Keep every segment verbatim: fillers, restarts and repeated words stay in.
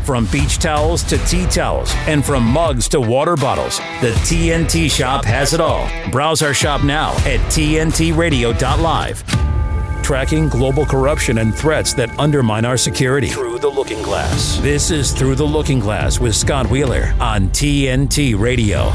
From beach towels to tea towels, and from mugs to water bottles, the T N T Shop has it all. Browse our shop now at T N T radio dot live. Tracking global corruption and threats that undermine our security. Through the Looking Glass. This is Through the Looking Glass with Scott Wheeler on T N T Radio.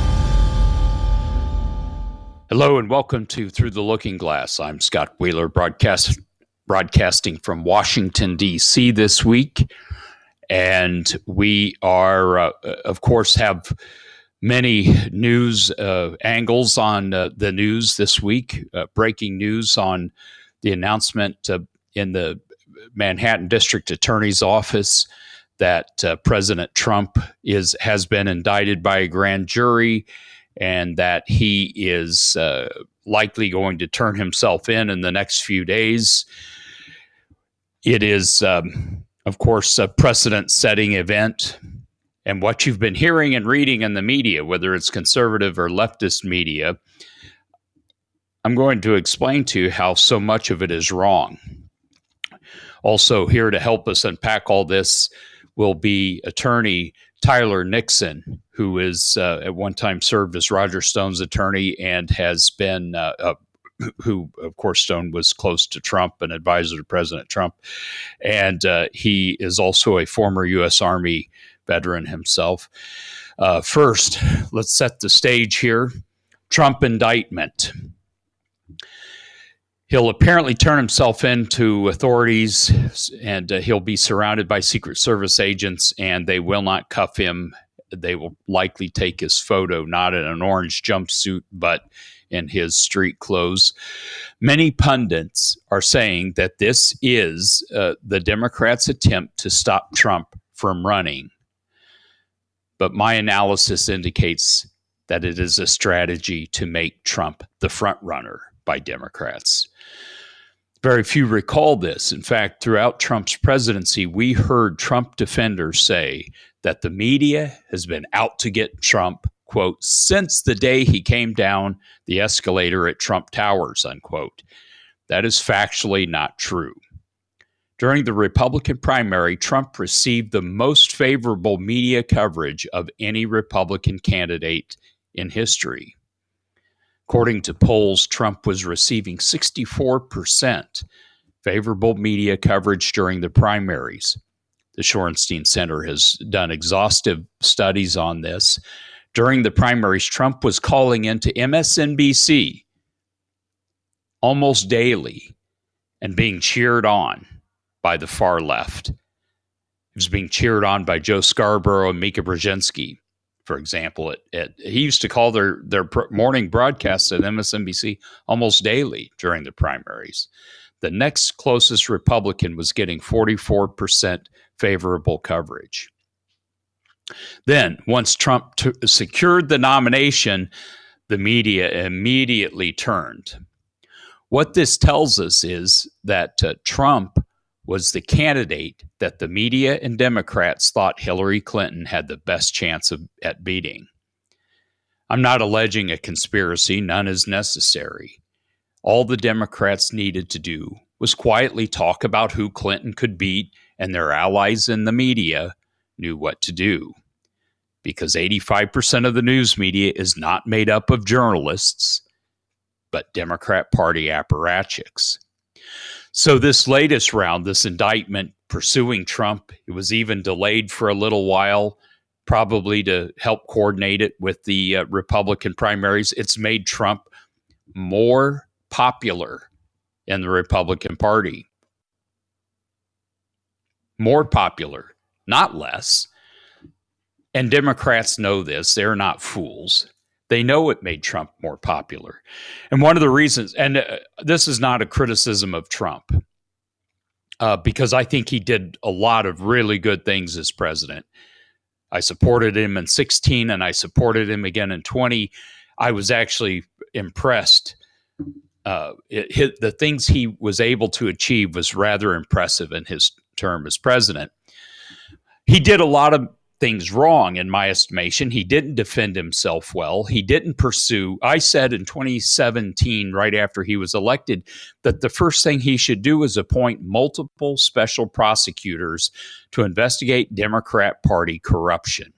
Hello and welcome to Through the Looking Glass. I'm Scott Wheeler, broadcast, broadcasting from Washington, D C this week. And we are, uh, of course, have many news uh, angles on uh, the news this week. Uh, breaking news on the announcement uh, in the Manhattan District Attorney's Office that uh, President Trump is has been indicted by a grand jury, and that he is uh, likely going to turn himself in in the next few days. It is, um, of course, a precedent-setting event. And what you've been hearing and reading in the media, whether it's conservative or leftist media, I'm going to explain to you how so much of it is wrong. Also here to help us unpack all this will be attorney Tyler Nixon, who is uh, at one time served as Roger Stone's attorney and has been, uh, uh, who, of course, Stone was close to Trump, an advisor to President Trump. And uh, he is also a former U S Army veteran himself. Uh, first, let's set the stage here. Trump indictment. He'll apparently turn himself in to authorities, and uh, he'll be surrounded by Secret Service agents, and they will not cuff him. They will likely take his photo, not in an orange jumpsuit, but in his street clothes. Many pundits are saying that this is uh, the Democrats' attempt to stop Trump from running. But my analysis indicates that it is a strategy to make Trump the front runner by Democrats. Very few recall this. In fact, throughout Trump's presidency, we heard Trump defenders say that the media has been out to get Trump, quote, since the day he came down the escalator at Trump Towers, unquote. That is factually not true. During the Republican primary, Trump received the most favorable media coverage of any Republican candidate in history. According to polls, Trump was receiving sixty-four percent favorable media coverage during the primaries. The Shorenstein Center has done exhaustive studies on this. During the primaries, Trump was calling into M S N B C almost daily and being cheered on by the far left. He was being cheered on by Joe Scarborough and Mika Brzezinski. For example, it, it, he used to call their, their morning broadcasts at M S N B C almost daily during the primaries. The next closest Republican was getting forty-four percent favorable coverage. Then, once Trump t- secured the nomination, the media immediately turned. What this tells us is that uh, Trump was the candidate that the media and Democrats thought Hillary Clinton had the best chance of, at beating. I'm not alleging a conspiracy. None is necessary. All the Democrats needed to do was quietly talk about who Clinton could beat, and their allies in the media knew what to do. Because eighty-five percent of the news media is not made up of journalists, but Democrat Party apparatchiks. So this latest round, this indictment pursuing Trump, it was even delayed for a little while, probably to help coordinate it with the uh, Republican primaries. It's made Trump more popular in the Republican Party. More popular, not less. And Democrats know this. They're not fools. They know it made Trump more popular. And one of the reasons, and uh, this is not a criticism of Trump, uh, because I think he did a lot of really good things as president. I supported him in sixteen, and I supported him again in twenty. I was actually impressed. Uh, it, it, the things he was able to achieve was rather impressive in his term as president. He did a lot of things wrong, in my estimation. He didn't defend himself well. He didn't pursue. I said in twenty seventeen, right after he was elected, that the first thing he should do is appoint multiple special prosecutors to investigate Democrat Party corruption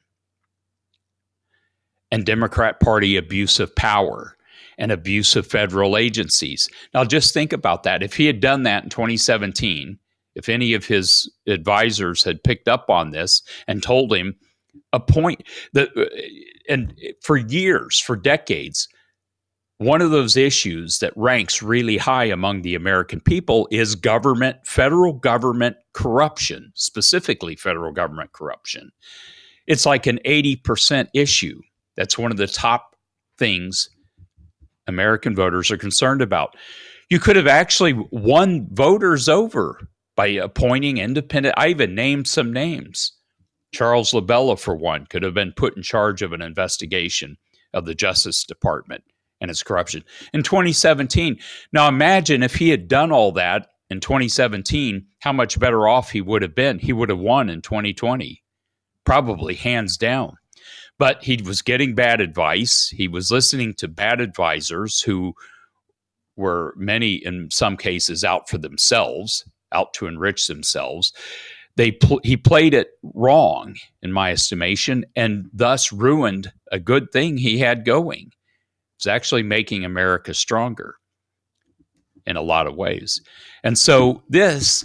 and Democrat Party abuse of power and abuse of federal agencies. Now, just think about that. If he had done that in twenty seventeen, if any of his advisors had picked up on this and told him, appoint the, and for years, for decades, one of those issues that ranks really high among the American people is government, federal government corruption, specifically federal government corruption. It's like an eighty percent issue. That's one of the top things American voters are concerned about. You could have actually won voters over by appointing independent. I even named some names. Charles LaBella, for one, could have been put in charge of an investigation of the Justice Department and its corruption in twenty seventeen. Now imagine if he had done all that in twenty seventeen, how much better off he would have been. He would have won in twenty twenty, probably hands down. But he was getting bad advice. He was listening to bad advisors who were, many in some cases, out for themselves, out to enrich themselves. They pl- he played it wrong, in my estimation, and thus ruined a good thing he had going. It's actually making America stronger in a lot of ways. And so this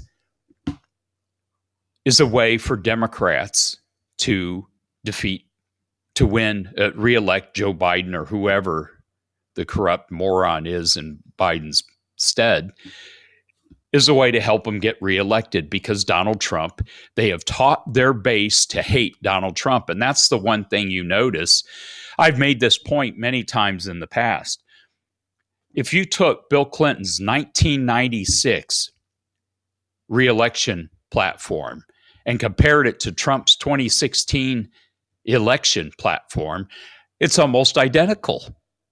is a way for Democrats to defeat, to win, uh, reelect Joe Biden or whoever the corrupt moron is in Biden's stead, is a way to help them get reelected, because Donald Trump, they have taught their base to hate Donald Trump. And that's the one thing you notice. I've made this point many times in the past. If you took Bill Clinton's nineteen ninety-six reelection platform and compared it to Trump's twenty sixteen election platform, it's almost identical.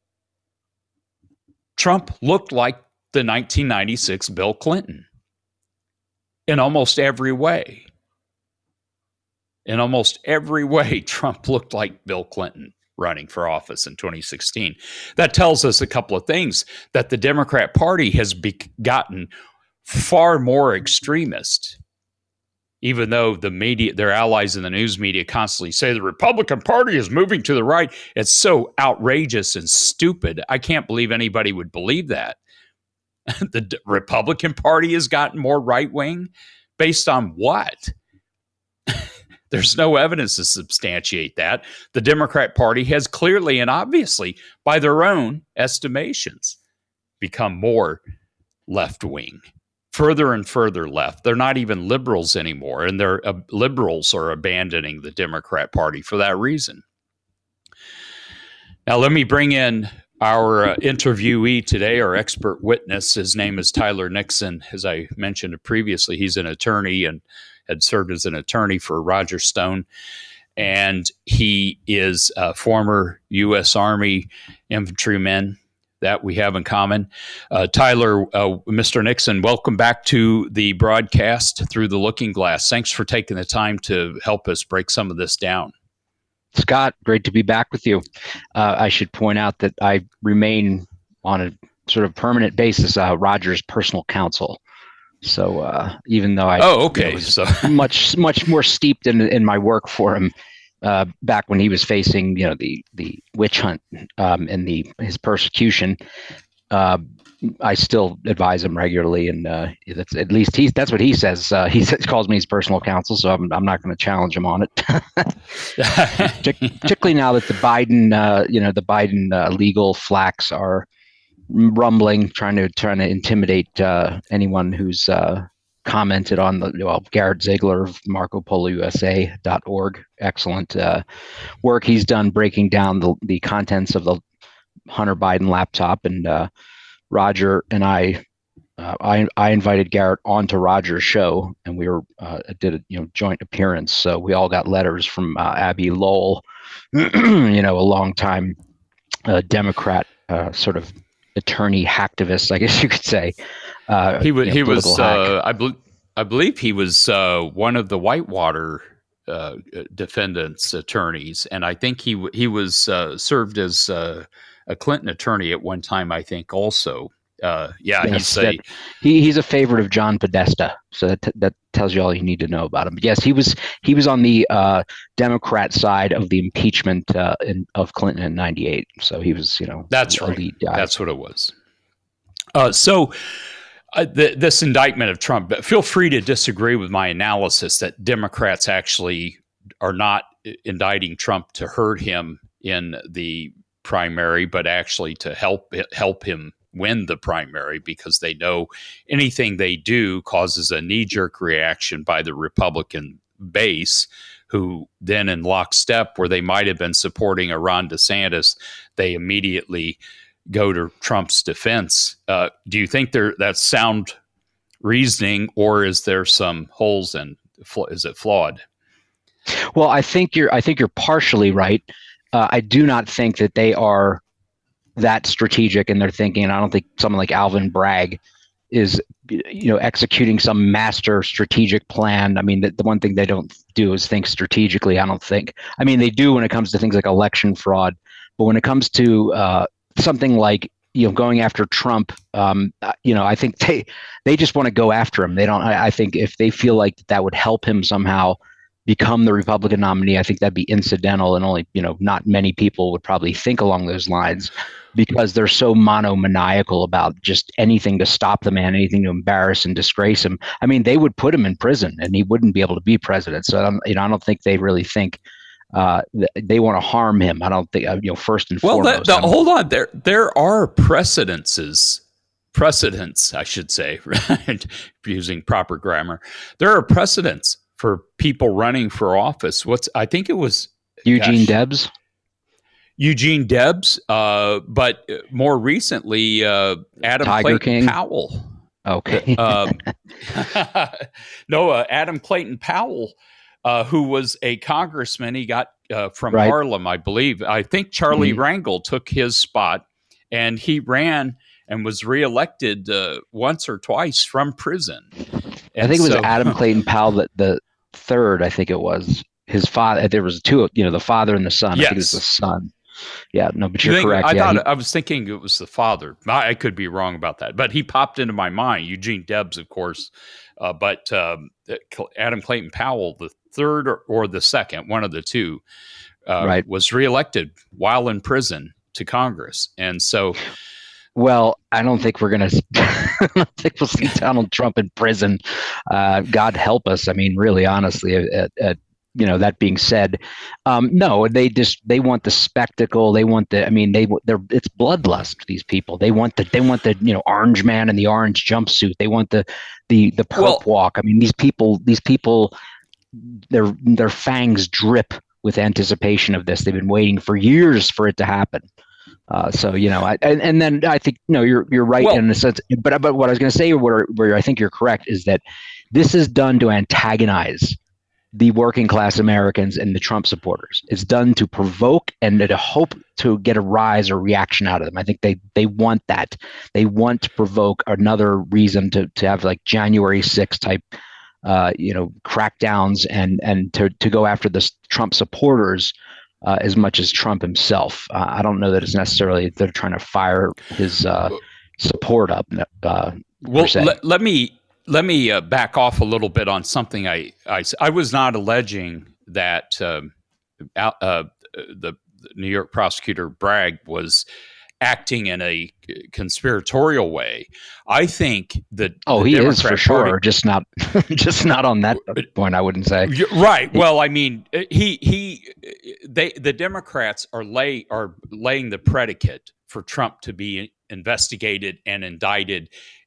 Trump looked like the nineteen ninety-six Bill Clinton in almost every way. In almost every way, Trump looked like Bill Clinton running for office in twenty sixteen. That tells us a couple of things: that the Democrat Party has be- gotten far more extremist, even though the media, their allies in the news media, constantly say the Republican Party is moving to the right. It's so outrageous and stupid. I can't believe anybody would believe that. The D- Republican Party has gotten more right-wing? Based on what? There's no evidence to substantiate that. The Democrat Party has clearly and obviously, by their own estimations, become more left-wing, further and further left. They're not even liberals anymore, and their uh, liberals are abandoning the Democrat Party for that reason. Now, let me bring in our uh, interviewee today, our expert witness. His name is Tyler Nixon. As I mentioned previously, he's an attorney and had served as an attorney for Roger Stone. And he is a former U S Army infantryman. That we have in common. Uh, Tyler, uh, Mister Nixon, welcome back to the broadcast Through the Looking Glass. Thanks for taking the time to help us break some of this down. Scott, great to be back with you. Uh, I should point out that I remain on a sort of permanent basis uh, Roger's personal counsel. So uh, even though I oh, okay. you know, was so much much more steeped in in my work for him uh, back when he was facing you know the the witch hunt um, and the his persecution, uh, I still advise him regularly, and uh, that's at least he that's what he says. Uh, he says, calls me his personal counsel, so I'm I'm not going to challenge him on it. Particularly now that the Biden uh, you know the Biden uh, legal flacks are rumbling, trying to trying to intimidate uh, anyone who's uh, commented on the well Garrett Ziegler of Marco Polo U S A dot org. Excellent uh, work he's done breaking down the the contents of the Hunter Biden laptop. And uh, Roger and I, uh, I I invited Garrett onto Roger's show, and we were uh, did a you know joint appearance. So we all got letters from uh, Abby Lowell, you know, a longtime uh, Democrat uh, sort of attorney hacktivist, I guess you could say. Uh, he was. You know, he was. Uh, I believe. I believe he was uh, one of the Whitewater uh, defendants' attorneys, and I think he he was uh, served as uh, a Clinton attorney at one time. I think also. Uh, yeah, yes, he's a, that, he he's a favorite of John Podesta, so that t- that tells you all you need to know about him. But yes, he was he was on the uh, Democrat side of the impeachment uh, in, of Clinton in ninety-eight. So he was, you know, that's right. Lead guy. That's what it was. Uh, so uh, the, this indictment of Trump. Feel free to disagree with my analysis that Democrats actually are not indicting Trump to hurt him in the primary, but actually to help help him win the primary, because they know anything they do causes a knee-jerk reaction by the Republican base, who then in lockstep, where they might have been supporting a Ron DeSantis, they immediately go to Trump's defense. Uh, do you think there that's sound reasoning, or is there some holes in? Is it flawed? Well, I think you're. I think you're partially right. Uh, I do not think that they are that strategic in their thinking, and I don't think someone like Alvin Bragg is, you know, executing some master strategic plan. I mean, the, the one thing they don't do is think strategically. I don't think. I mean, they do when it comes to things like election fraud, but when it comes to uh, something like, you know, going after Trump, um, you know, I think they they just want to go after him. They don't. I, I think if they feel like that would help him somehow become the Republican nominee, I think that'd be incidental, and only, you know, not many people would probably think along those lines, because they're so monomaniacal about just anything to stop the man, anything to embarrass and disgrace him. I mean, they would put him in prison and he wouldn't be able to be president. So, um, you know, I don't think they really think uh, th- they want to harm him. I don't think, uh, you know, first and well, foremost. Well, hold on. There, there are precedences, precedents, I should say, right? Using proper grammar. There are precedents for people running for office. What's I think it was Eugene gosh, Debs. Eugene Debs, uh, but more recently, uh, Adam Tiger Clayton King. Powell. Okay. um, no, uh, Adam Clayton Powell, uh, who was a congressman. He got uh, from right. Harlem, I believe. I think Charlie mm-hmm. Rangel took his spot, and he ran and was reelected uh, once or twice from prison. And I think it was so, Adam Clayton Powell, the, the third, I think it was. His father, there was two, you know, the father and the son. Yes. I think it was the son. Yeah, no, but you're you think, correct. I yeah, thought he, I was thinking it was the father. I, I could be wrong about that, but he popped into my mind. Eugene Debs, of course, uh, but um, Adam Clayton Powell, the third or, or the second, one of the two, uh, right. was reelected while in prison to Congress, and so. Well, I don't think we're going to – I don't think we'll see Donald Trump in prison. Uh, God help us. I mean, really, honestly, at, at, you know, that being said, um, no, they just – they want the spectacle. They want the – I mean, they they're it's bloodlust, these people. They want the, they want the, you know, orange man in the orange jumpsuit. They want the, the, the perp well, walk. I mean, these people, these people, their, their fangs drip with anticipation of this. They've been waiting for years for it to happen. Uh, so, you know, I, and, and then I think, no, you're you're right well, in a sense. But but what I was going to say, where, where I think you're correct, is that this is done to antagonize the working class Americans and the Trump supporters. It's done to provoke and to hope to get a rise or reaction out of them. I think they they want that. They want to provoke another reason to to have like January sixth type, uh, you know, crackdowns and and to to go after the Trump supporters. Uh, as much as Trump himself. Uh, I don't know that it's necessarily they're trying to fire his uh, support up. Uh, well, let, let me let me uh, back off a little bit on something I I, I was not alleging that um, uh, uh, the New York prosecutor Bragg was acting in a conspiratorial way. I think that oh, the he Democrat is for sure, Party, just not just not on that point. I wouldn't say right. Well, I mean, he he they the Democrats are lay are laying the predicate for Trump to be investigated and indicted,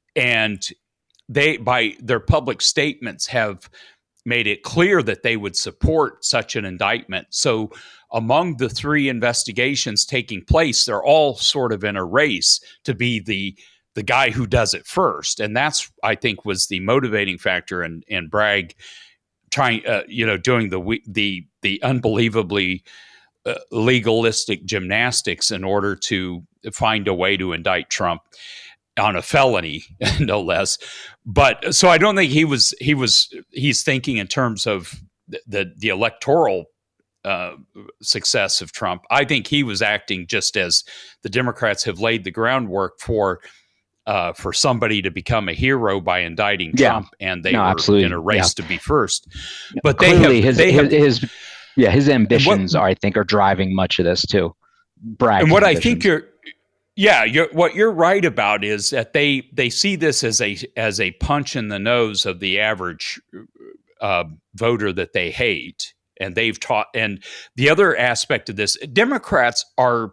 and they by their public statements have made it clear that they would support such an indictment. So among the three investigations taking place, they're all sort of in a race to be the the guy who does it first. And that's, I think, was the motivating factor in, in Bragg trying, uh, you know, doing the the the unbelievably uh, legalistic gymnastics in order to find a way to indict Trump on a felony, no less. But so I don't think he was he was he's thinking in terms of the the, the electoral uh, success of Trump. I think he was acting just as the Democrats have laid the groundwork for uh, for somebody to become a hero by indicting yeah. Trump, and they no, were absolutely. in a race yeah. to be first. But they Clearly have, his, they his, have, his yeah his ambitions what, are, I think, are driving much of this too. Bragg's and what ambitions. I think you're. Yeah, you're, what you're right about is that they they see this as a as a punch in the nose of the average uh, voter that they hate, and they've taught. And the other aspect of this, Democrats are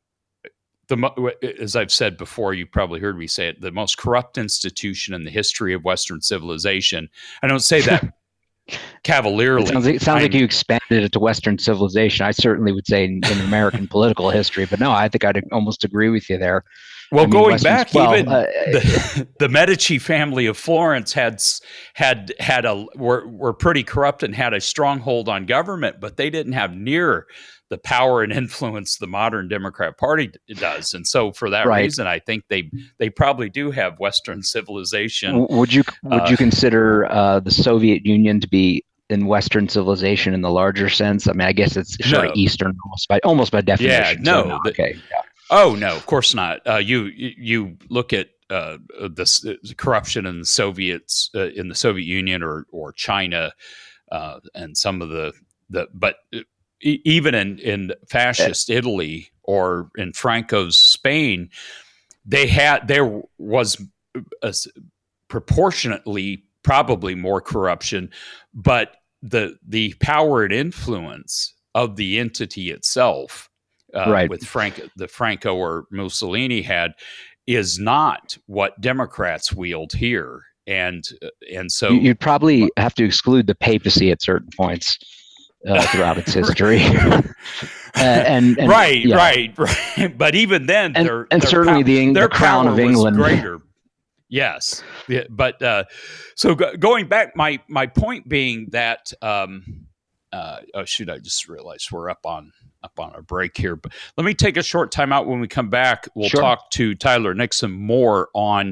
the, as I've said before, you probably heard me say it, the most corrupt institution in the history of Western civilization. I don't say that cavalierly. It sounds, like, it sounds like you expanded it to Western civilization. I certainly would say in, in American political history, but no, I think I'd almost agree with you there. Well, I mean, going Western's, back, well, even uh, the, the Medici family of Florence had had had a were were pretty corrupt and had a stronghold on government, but they didn't have near the power and influence the modern Democrat Party does. And so, for that right. reason, I think they they probably do have Western civilization. Would you would uh, you consider uh, the Soviet Union to be in Western civilization in the larger sense? I mean, I guess it's sort no. of Eastern, almost by almost by definition. Yeah, no. So no the, okay. Yeah. Oh no, of course not. Uh, you you look at uh, the, the corruption in the Soviets uh, in the Soviet Union or or China uh, and some of the the but even in in fascist Italy or in Franco's Spain, they had there was a, proportionately probably more corruption, but the the power and influence of the entity itself. Uh, right. with Frank, the Franco or Mussolini had, is not what Democrats wield here, and and so you'd probably have to exclude the papacy at certain points uh, throughout its history. uh, and, and right, yeah. right, right. But even then, and, their, and their certainly pow- the, their the crown power of England was greater. Yes, yeah, but uh, so go, going back, my my point being that um, uh, oh shoot, I just realized we're up on. up on a break here, but let me take a short time out. When we come back, we'll sure. talk to Tyler Nixon more on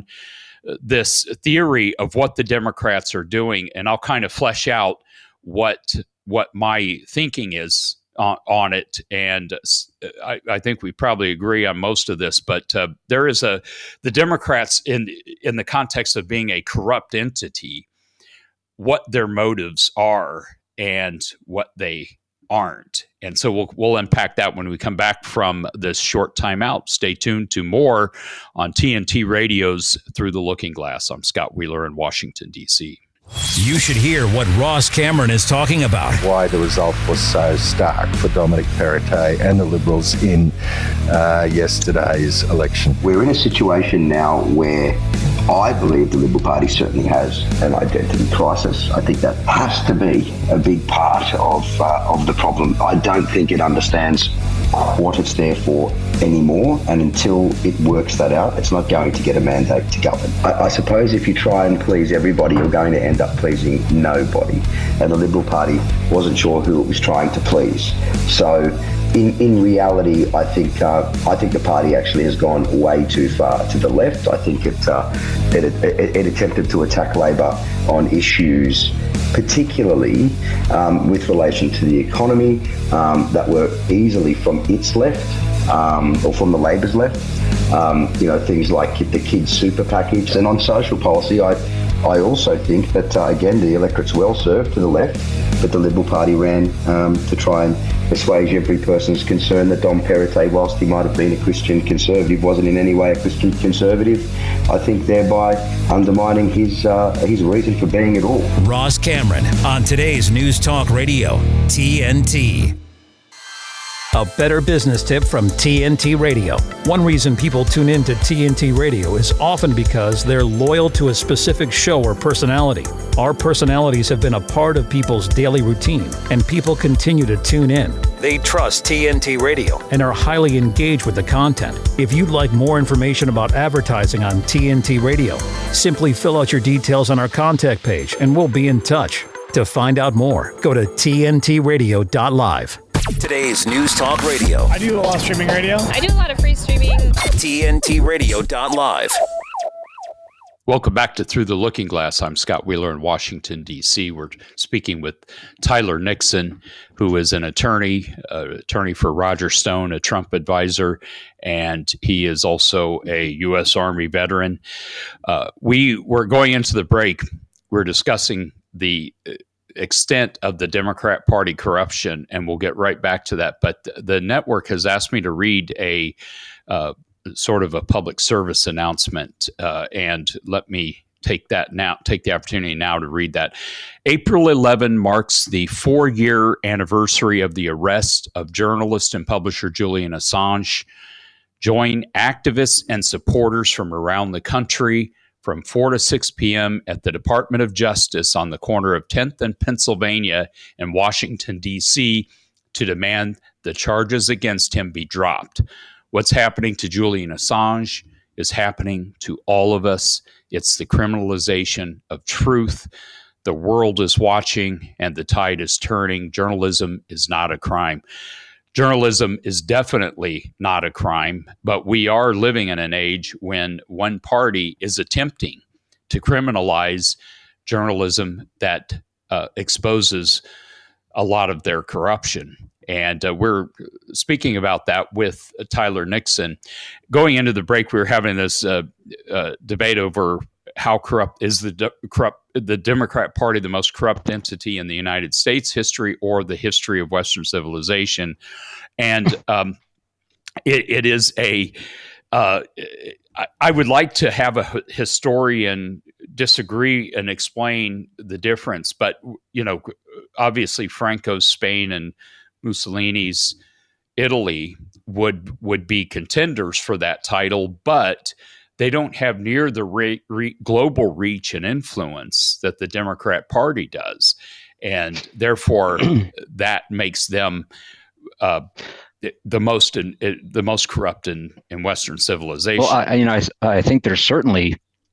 this theory of what the Democrats are doing, and I'll kind of flesh out what what my thinking is on, on it. And I, I think we probably agree on most of this, but uh, there is a the Democrats in in the context of being a corrupt entity, what their motives are and what they aren't. And so we'll we'll unpack that when we come back from this short timeout. Stay tuned to more on T N T Radio's Through the Looking Glass. I'm Scott Wheeler in Washington, D C. You should hear what Ross Cameron is talking about. Why the result was so stark for Dominic Perrottet and the Liberals in uh, yesterday's election. We're in a situation now where I believe the Liberal Party certainly has an identity crisis. I think that has to be a big part of uh, of the problem. I don't think it understands what it's there for anymore, and until it works that out, it's not going to get a mandate to govern. I, I suppose if you try and please everybody, you're going to end up pleasing nobody, and the Liberal Party wasn't sure who it was trying to please. So in in reality, I think uh, I think the party actually has gone way too far to the left. I think it uh, it, it, it attempted to attack Labor on issues particularly um, with relation to the economy um, that were easily from its left um, or from the Labor's left. Um, you know, things like the kids' super package. And on social policy, I I also think that, uh, again, the electorate's well served to the left, but the Liberal Party ran um, to try and assuage every person's concern that Dom Perrottet, whilst he might have been a Christian Conservative, wasn't in any way a Christian Conservative. I think thereby undermining his uh, his reason for being at all. Ross Cameron on today's News Talk Radio, T N T. A better business tip from T N T Radio. One reason people tune in to T N T Radio is often because they're loyal to a specific show or personality. Our personalities have been a part of people's daily routine, and people continue to tune in. They trust T N T Radio and are highly engaged with the content. If you'd like more information about advertising on T N T Radio, simply fill out your details on our contact page and we'll be in touch. To find out more, go to T N T radio dot live. Today's News Talk Radio. I do a lot of streaming radio. I do a lot of free streaming. T N T radio dot live. Welcome back to Through the Looking Glass. I'm Scott Wheeler in Washington, D C. We're speaking with Tyler Nixon, who is an attorney, uh, attorney for Roger Stone, a Trump advisor, and he is also a U S Army veteran. Uh, we were going into the break. We're discussing the extent of the Democrat Party corruption, and we'll get right back to that. But the network has asked me to read a uh, sort of a public service announcement, uh, and let me take that now, take the opportunity now to read that. April eleventh marks the four-year anniversary of the arrest of journalist and publisher Julian Assange. Join activists and supporters from around the country from four to six p.m. at the Department of Justice on the corner of tenth and Pennsylvania in Washington, D C to demand the charges against him be dropped. What's happening to Julian Assange is happening to all of us. It's the criminalization of truth. The world is watching and the tide is turning. Journalism is not a crime. Journalism is definitely not a crime, but we are living in an age when one party is attempting to criminalize journalism that uh, exposes a lot of their corruption. And uh, we're speaking about that with uh, Tyler Nixon. Going into the break, we were having this uh, uh, debate over how corrupt is the de- corrupt the Democrat Party, the most corrupt entity in the United States history or the history of Western civilization. And um, it, it is a, uh, I, I would like to have a historian disagree and explain the difference. But, you know, obviously Franco's Spain and Mussolini's Italy would would be contenders for that title, but they don't have near the re- re- global reach and influence that the Democrat Party does, and therefore that makes them uh, the most in, the most corrupt in, in Western civilization. Well, I, you know, I, I think there's certainly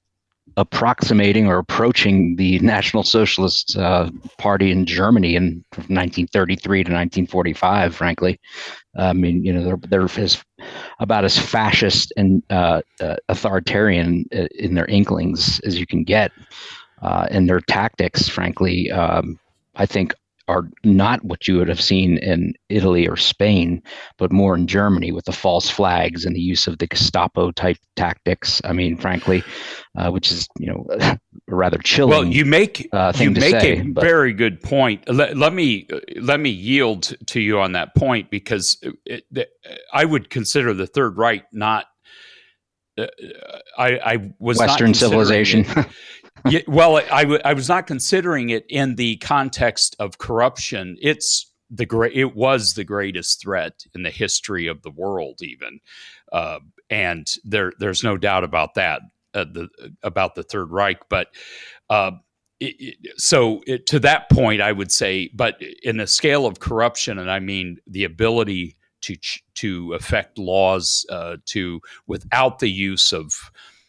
approximating or approaching the National Socialist uh, Party in Germany in nineteen thirty-three to nineteen forty-five, frankly. I mean, you know, they're, they're as, about as fascist and uh, uh, authoritarian in their inklings as you can get. Uh, and their tactics, frankly, um, I think are not what you would have seen in Italy or Spain, but more in Germany with the false flags and the use of the Gestapo type tactics. I mean, frankly, uh, which is, you know, a rather chilling. Well, you make uh, thing you to make say, a but. very good point. Let, let me let me yield to you on that point, because it, it, I would consider the Third Reich not. Uh, I, I was Western not civilization. Yeah, well, I, w- I was not considering it in the context of corruption. It's the great. It was the greatest threat in the history of the world, even, uh, and there there's no doubt about that. Uh, the about the Third Reich, but uh, it, it, so it, to that point, I would say, but in the scale of corruption, and I mean the ability to to affect laws uh, to without the use of.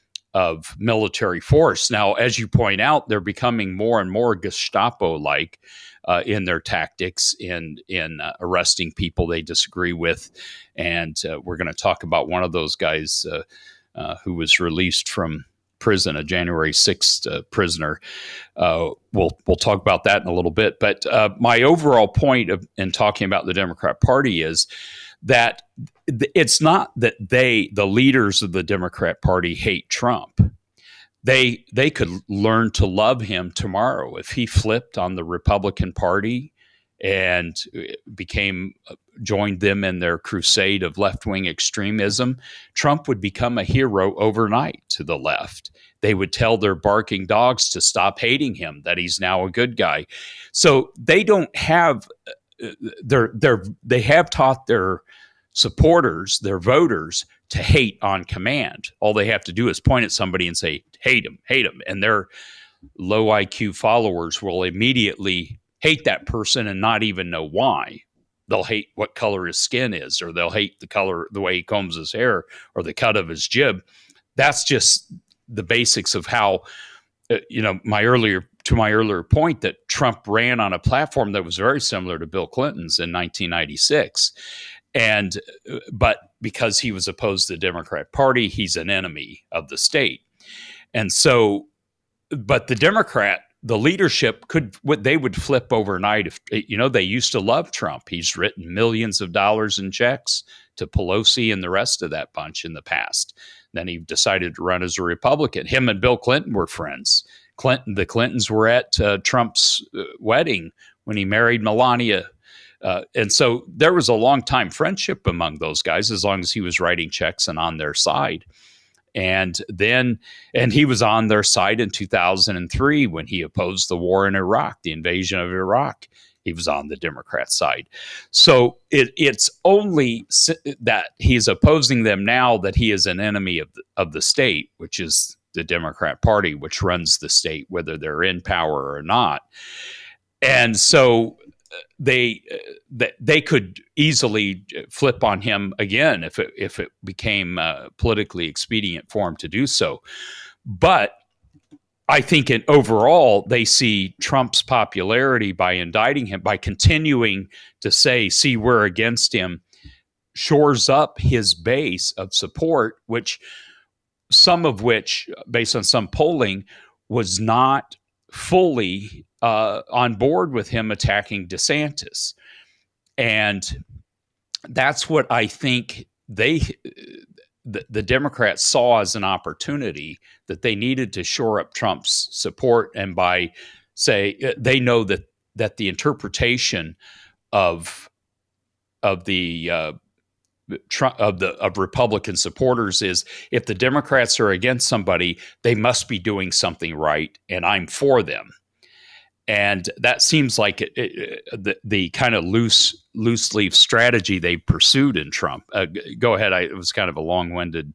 of military force. Now, as you point out, they're becoming more and more Gestapo-like uh, in their tactics in in uh, arresting people they disagree with. And uh, we're going to talk about one of those guys uh, uh, who was released from prison, a January sixth uh, prisoner. Uh, we'll we'll talk about that in a little bit. But uh, my overall point of, in talking about the Democrat Party is that it's not that they, the leaders of the Democrat Party, hate Trump. They they could learn to love him tomorrow if he flipped on the Republican Party and became joined them in their crusade of left-wing extremism. Trump would become a hero overnight to the left. They would tell their barking dogs to stop hating him, that he's now a good guy. So they don't have they're they're they have taught their supporters, their voters, to hate on command. All they have to do is point at somebody and say, hate him, hate him. And their low I Q followers will immediately hate that person and not even know why. They'll hate what color his skin is, or they'll hate the color, the way he combs his hair, or the cut of his jib. That's just the basics of how, uh, you know, my earlier, to my earlier point that Trump ran on a platform that was very similar to Bill Clinton's in nineteen ninety-six. And, but because he was opposed to the Democrat Party, he's an enemy of the state. And so, but the Democrat, the leadership could, what they would flip overnight. If, you know, they used to love Trump. He's written millions of dollars in checks to Pelosi and the rest of that bunch in the past. Then he decided to run as a Republican. Him and Bill Clinton were friends. Clinton, the Clintons were at uh, Trump's uh, wedding when he married Melania. Uh, and so there was a long time friendship among those guys, as long as he was writing checks and on their side. And then, and he was on their side in two thousand three when he opposed the war in Iraq, the invasion of Iraq. He was on the Democrat side. So it, it's only that he's opposing them now that he is an enemy of the, of the state, which is the Democrat Party, which runs the state, whether they're in power or not. And so they they could easily flip on him again if it, if it became uh, politically expedient for him to do so. But I think in overall, they see Trump's popularity by indicting him, by continuing to say, see, we're against him, shores up his base of support, which some of which, based on some polling, was not fully uh, on board with him attacking DeSantis. And that's what I think they, the, the Democrats saw as an opportunity, that they needed to shore up Trump's support. And by say, they know that, that the interpretation of, of the, uh, Trump, of the of Republican supporters is, if the Democrats are against somebody, they must be doing something right, and I'm for them. And that seems like it, it, the the kind of loose loose leaf strategy they pursued in Trump. Uh, go ahead. I, it was kind of a long winded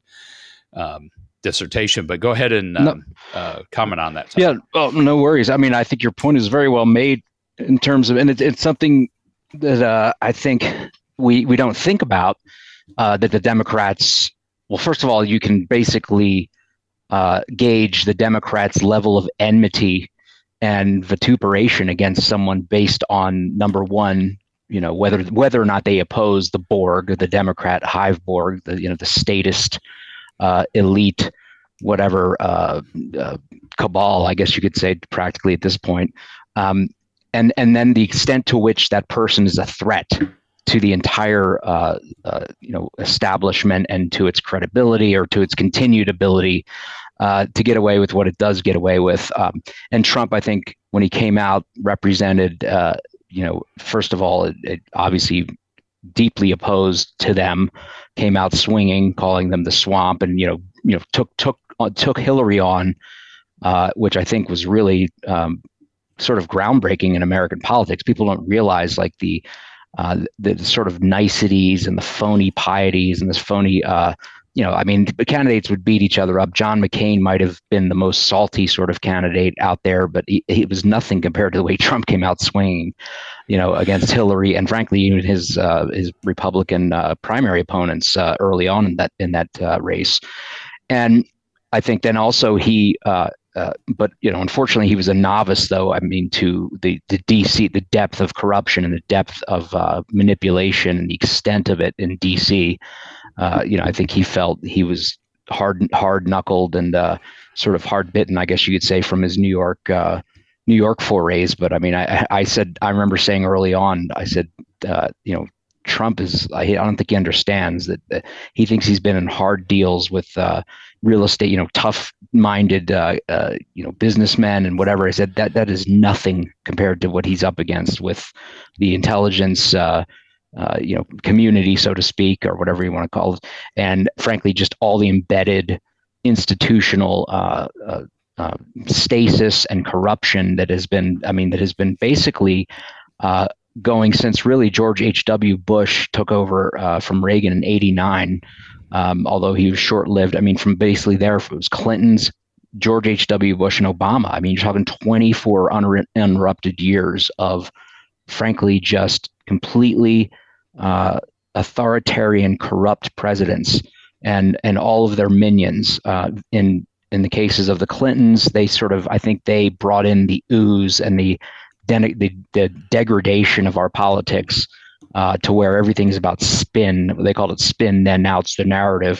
um, dissertation, but go ahead and um, no. uh, comment on that topic. Yeah, well, no worries. I mean, I think your point is very well made in terms of, and it, it's something that uh, I think we we don't think about. Uh, that the Democrats, well, first of all, you can basically uh, gauge the Democrats' level of enmity and vituperation against someone based on, number one, you know, whether whether or not they oppose the Borg, or the Democrat hive Borg, the you know the statist, uh, elite, whatever uh, uh, cabal, I guess you could say, practically at this point, um, and and then the extent to which that person is a threat to the entire, uh, uh, you know, establishment and to its credibility or to its continued ability uh, to get away with what it does get away with. Um, and Trump, I think, when he came out, represented, uh, you know, first of all, it, it obviously deeply opposed to them, came out swinging, calling them the swamp, and you know, you know, took took uh, took Hillary on, uh, which I think was really um, sort of groundbreaking in American politics. People don't realize like the Uh, the, the sort of niceties and the phony pieties and this phony, uh, you know, I mean, the candidates would beat each other up. John McCain might have been the most salty sort of candidate out there, but he, he was nothing compared to the way Trump came out swinging, you know, against Hillary and frankly, even his uh, his Republican uh, primary opponents uh, early on in that in that uh, race. And I think then also he, uh, Uh, but you know, unfortunately, he was a novice, though. I mean, to the the D C, the depth of corruption and the depth of uh, manipulation and the extent of it in D C. Uh, you know, I think he felt he was hard hard knuckled and uh, sort of hard bitten, I guess you could say, from his New York uh, New York forays. But I mean, I I said I remember saying early on, I said, uh, you know, Trump is, I don't think he understands that, that he thinks he's been in hard deals with uh, real estate, you know, tough-minded, uh, uh, you know, businessmen and whatever. I said that that is nothing compared to what he's up against with the intelligence, uh, uh, you know, community, so to speak, or whatever you want to call it. And frankly, just all the embedded institutional uh, uh, uh, stasis and corruption that has been, I mean, that has been basically uh, going since really George H W Bush took over uh, from Reagan in eighty-nine, um, although he was short-lived. I mean, from basically there, it was Clinton's, George H W Bush, and Obama. I mean, you're talking twenty-four uninterrupted years of, frankly, just completely uh, authoritarian, corrupt presidents and and all of their minions. Uh, in in the cases of the Clintons, they sort of, I think they brought in the ooze and the The, the degradation of our politics uh, to where everything's about spin. They called it spin, then now it's the narrative.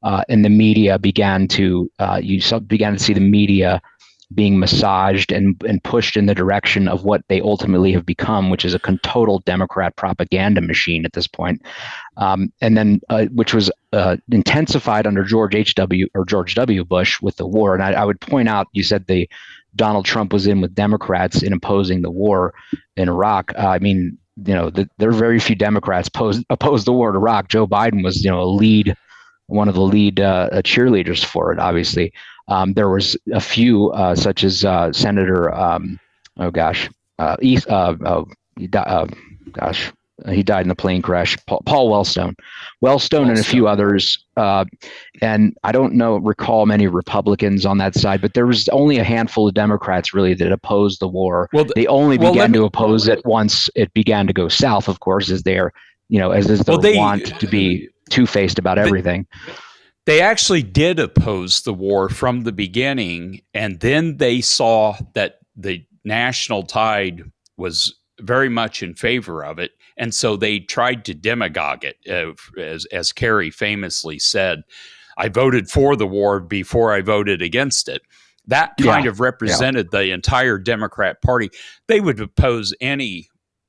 uh, and the media began to uh, you saw, began to see the media being massaged and, and pushed in the direction of what they ultimately have become, which is a con- total Democrat propaganda machine at this point. Um, and then, uh, which was uh, intensified under George H W or George W. Bush with the war. And I, I would point out, you said the Donald Trump was in with Democrats in opposing the war in Iraq. Uh, I mean, you know, the, there are very few Democrats opposed, opposed the war in Iraq. Joe Biden was, you know, a lead, one of the lead uh, cheerleaders for it, obviously. Um, there was a few, uh, such as uh, Senator, um, oh gosh, uh, East, uh, uh, he di- uh, gosh, he died in the plane crash. Paul, Paul Wellstone, Wellstone, Wellstone, and a few others. Uh, and I don't know, recall many Republicans on that side, but there was only a handful of Democrats really that opposed the war. Well, they only well, began me, to oppose it once it began to go south, of course, as they're, you know, as, as well, they want to be two-faced about everything. They, They actually did oppose the war from the beginning, and then they saw that the national tide was very much in favor of it, and so they tried to demagogue it. Uh, as, as Kerry famously said, I voted for the war before I voted against it. That kind yeah, of represented yeah. the entire Democrat Party. They would oppose any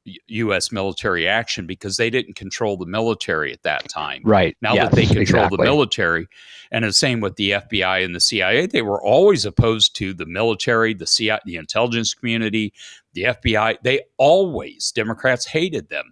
U S military action because they didn't control the military at that time. Right. Now yes, that they control exactly. the military, and the same with the F B I and the C I A, they were always opposed to the military, the C I A, the intelligence community, the F B I. They always, Democrats hated them,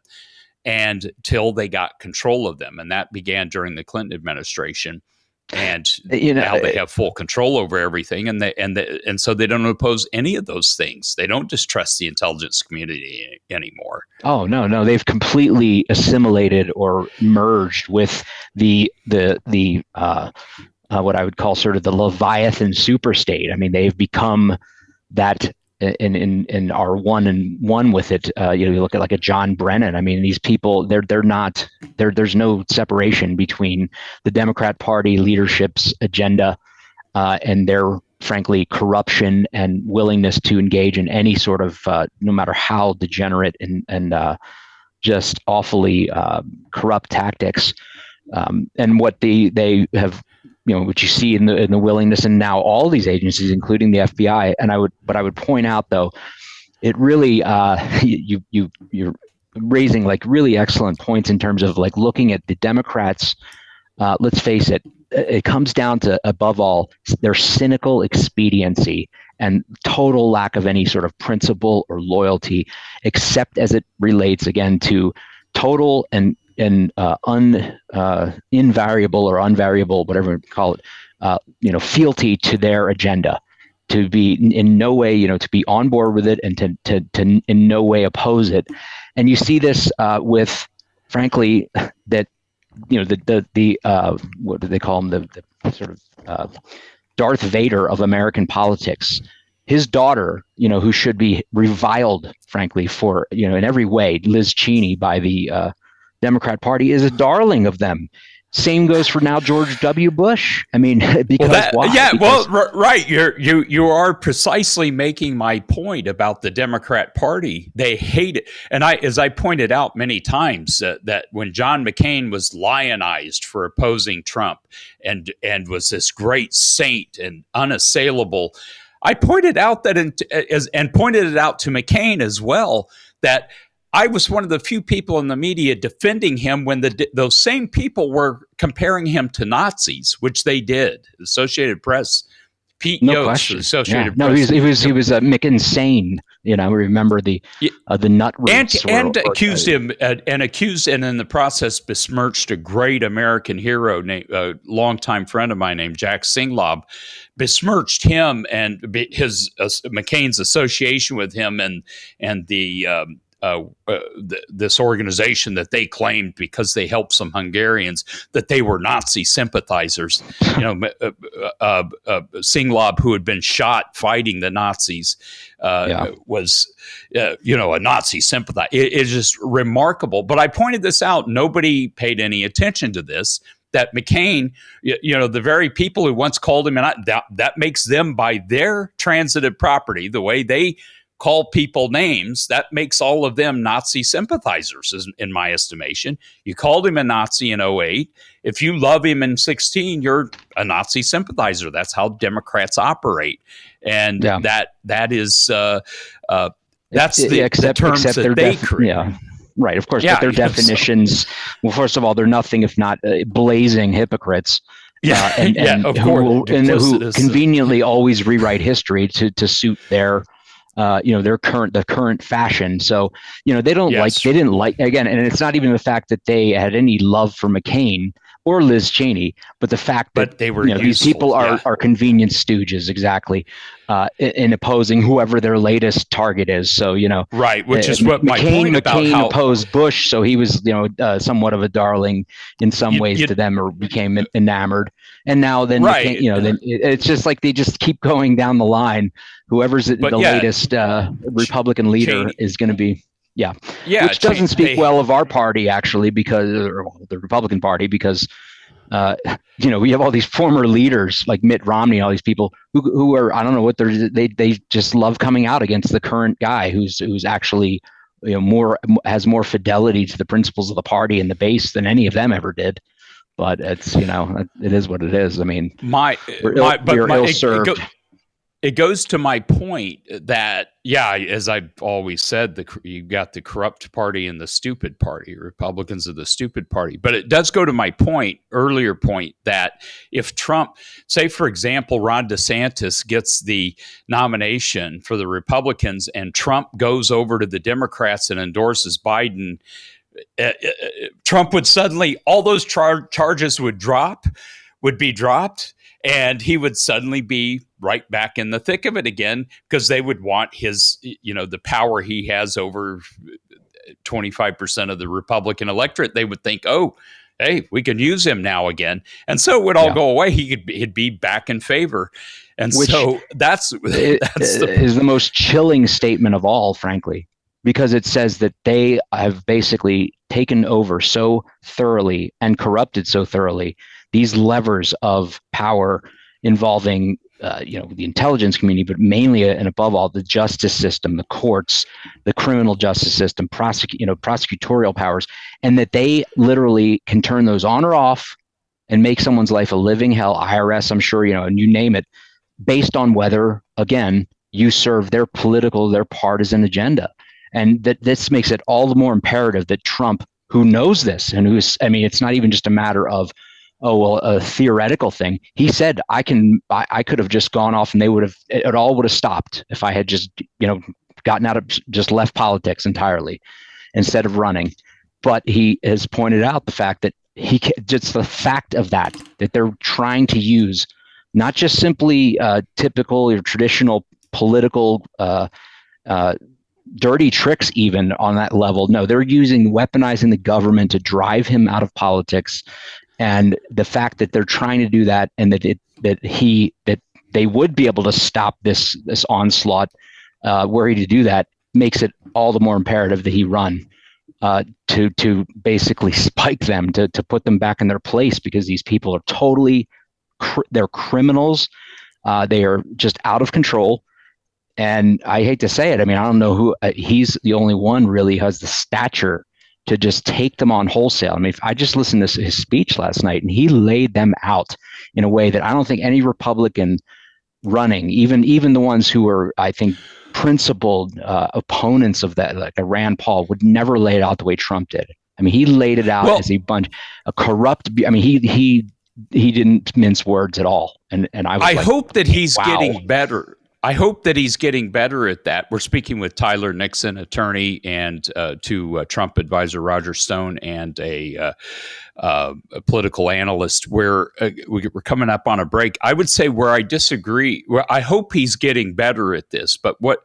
and till they got control of them. And that began during the Clinton administration. And you know, now they have full control over everything, and they and they, and so they don't oppose any of those things. They don't distrust the intelligence community anymore. Oh no, no, they've completely assimilated or merged with the the the uh, uh, what I would call sort of the Leviathan superstate. I mean, they've become that. And and and are one and one with it. Uh, you know, you look at like a John Brennan. I mean, these people, they're they're not there. There's no separation between the Democrat Party leadership's agenda uh, and their, frankly, corruption and willingness to engage in any sort of, uh, no matter how degenerate and and uh, just awfully uh, corrupt tactics. Um, and what they they have. You know, what you see in the in the willingness, and now all these agencies, including the F B I. And I would, but I would point out though, it really uh, you you you're raising like really excellent points in terms of like looking at the Democrats. Uh, let's face it, it comes down to above all their cynical expediency and total lack of any sort of principle or loyalty, except as it relates again to total and and uh, un uh, invariable or unvariable, whatever you call it, uh, you know, fealty to their agenda, to be in, in no way, you know, to be on board with it and to to to in no way oppose it. And you see this uh, with, frankly, that you know the the the uh, what do they call him, the, the sort of uh, Darth Vader of American politics. His daughter, you know, who should be reviled, frankly, for, you know, in every way, Liz Cheney by the uh, Democrat Party, is a darling of them. Same goes for now George W. Bush. I mean, because well, that, why? Yeah, because, well, r- right. You're you you are precisely making my point about the Democrat Party. They hate it, and I, as I pointed out many times, uh, that when John McCain was lionized for opposing Trump, and and was this great saint and unassailable, I pointed out that, in, as and pointed it out to McCain as well, that I was one of the few people in the media defending him when the those same people were comparing him to Nazis, which they did. The Associated Press, Pete no Yost, question. Associated yeah. Press. No, he was he was, he was uh, McInsane. You know, remember the uh, the nut roots and, were, and were, accused uh, him uh, and accused and in the process besmirched a great American hero, named a longtime friend of mine named Jack Singlaub, besmirched him and his uh, McCain's association with him and and the. Um, Uh, uh, th- this organization that they claimed, because they helped some Hungarians, that they were Nazi sympathizers. You know, uh, uh, uh, Singlaub, who had been shot fighting the Nazis, uh, yeah. was, uh, you know, a Nazi sympathizer. It, it's just remarkable. But I pointed this out. Nobody paid any attention to this. That McCain, you, you know, the very people who once called him, and I, that, that makes them, by their transitive property, the way they call people names, that makes all of them Nazi sympathizers, in my estimation. You called him a Nazi in oh eight. If you love him in sixteen, you're a Nazi sympathizer. That's how Democrats operate. And yeah. that that is uh, uh, that's the, except, the terms except that they def- create. Yeah. Right, of course, yeah, but their definitions, so. well, first of all, they're nothing if not uh, blazing hypocrites. Yeah, uh, and, yeah, and of who, course. And who conveniently always rewrite history to, to suit their, uh, you know, their current, the current fashion. So, you know, they don't yes. like, they didn't like, again, and it's not even the fact that they had any love for McCain or Liz Cheney, but the fact that but they were you know, these people are, yeah. are convenience stooges, exactly, uh, in, in opposing whoever their latest target is. So, you know, right, which uh, is what McCain, my point about McCain how opposed Bush, so he was, you know, uh, somewhat of a darling in some you, ways you, to them, or became enamored. And now then, right. McCain, you know, then it, it's just like they just keep going down the line. Whoever's the yeah, latest uh, Republican leader Cheney. is going to be. Yeah, yeah, which doesn't Cheney, speak they, well of our party, actually, because or the Republican Party, because uh, you know we have all these former leaders like Mitt Romney, all these people who who are I don't know what they're they they just love coming out against the current guy who's who's actually you know more has more fidelity to the principles of the party and the base than any of them ever did. But it's you know it is what it is. I mean, my we're my ill, but we're my, ill-served. It, it, go, it goes to my point that yeah, as I've always said, the you got the corrupt party and the stupid party. Republicans are the stupid party. But it does go to my point, earlier point, that if Trump, say for example, Ron DeSantis gets the nomination for the Republicans, and Trump goes over to the Democrats and endorses Biden. Uh, uh, Trump would suddenly, all those char- charges would drop, would be dropped, and he would suddenly be right back in the thick of it again because they would want his, you know, the power he has over twenty-five percent of the Republican electorate. They would think, oh, hey, we can use him now again. And so it would all yeah. go away. He could be, he'd be back in favor. And Which so that's, it, that's the, is the most chilling statement of all, frankly. Because it says that they have basically taken over so thoroughly and corrupted so thoroughly these levers of power involving, uh, you know, the intelligence community, but mainly and above all the justice system, the courts, the criminal justice system, prosecute, you know, prosecutorial powers, and that they literally can turn those on or off and make someone's life a living hell. I R S, I'm sure, you know, and you name it, based on whether, again, you serve their political, their partisan agenda. And that this makes it all the more imperative that Trump, who knows this and who's, I mean, it's not even just a matter of, oh, well, a theoretical thing. He said, I can, I, I could have just gone off and they would have, it all would have stopped if I had just, you know, gotten out of, just left politics entirely instead of running. But he has pointed out the fact that he, just the fact of that, that they're trying to use not just simply uh, typical or traditional political uh, uh dirty tricks even on that level. No, they're using weaponizing the government to drive him out of politics. And the fact that they're trying to do that and that it, that he, that they would be able to stop this, this onslaught uh, were he to do that makes it all the more imperative that he run uh, to, to basically spike them, to, to put them back in their place, because these people are totally, cr- they're criminals. Uh, they are just out of control. And I hate to say it. I mean, I don't know who uh, he's the only one really has the stature to just take them on wholesale. I mean, if I just listened to his speech last night and he laid them out in a way that I don't think any Republican running, even even the ones who are, I think, principled uh, opponents of that, like a Rand Paul, would never lay it out the way Trump did. I mean, he laid it out well, as a bunch, a corrupt. I mean, he he he didn't mince words at all. And and I was I like, hope that he's wow. getting better. I hope that he's getting better at that. We're speaking with Tyler Nixon, attorney, and uh, to uh, Trump advisor Roger Stone, and a, uh, uh, a political analyst. Where uh, we're coming up on a break. I would say where I disagree. Where I hope he's getting better at this, but what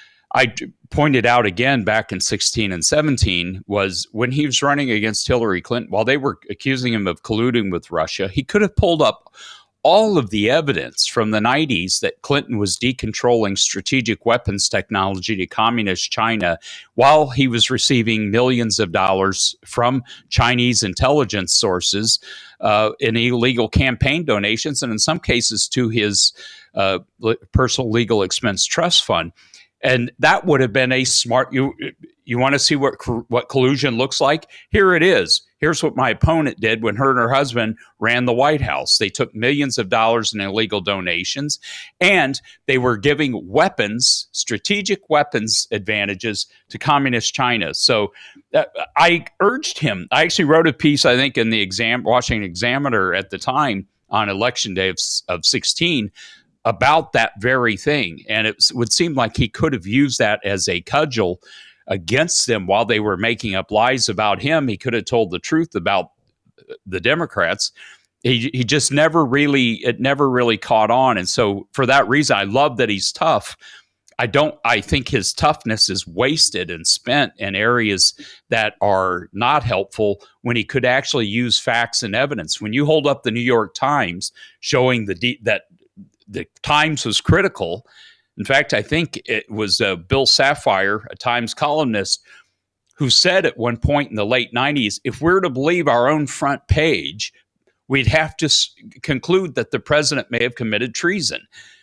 I pointed out again back in sixteen and seventeen was when he was running against Hillary Clinton. While they were accusing him of colluding with Russia, he could have pulled up all of the evidence from the nineties that Clinton was decontrolling strategic weapons technology to communist China while he was receiving millions of dollars from Chinese intelligence sources uh, in illegal campaign donations, and in some cases to his uh, personal legal expense trust fund. And that would have been a smart, you you want to see what what collusion looks like? Here it is. Here's what my opponent did when her and her husband ran the White House. They took millions of dollars in illegal donations, and they were giving weapons, strategic weapons advantages to communist China. So uh, I urged him. I actually wrote a piece, I think, in the exam, Washington Examiner at the time on Election Day of, of sixteen about that very thing. And it would seem like he could have used that as a cudgel against them while they were making up lies about him. He could have told the truth about the Democrats. He he just never really, it never really caught on. And so for that reason, I love that he's tough. I don't, I think his toughness is wasted and spent in areas that are not helpful when he could actually use facts and evidence. When you hold up the New York Times showing the de- that the Times was critical. In fact, I think it was uh, Bill Safire, a Times columnist, who said at one point in the late nineties, if we're to believe our own front page, we'd have to s- conclude that the president may have committed treason,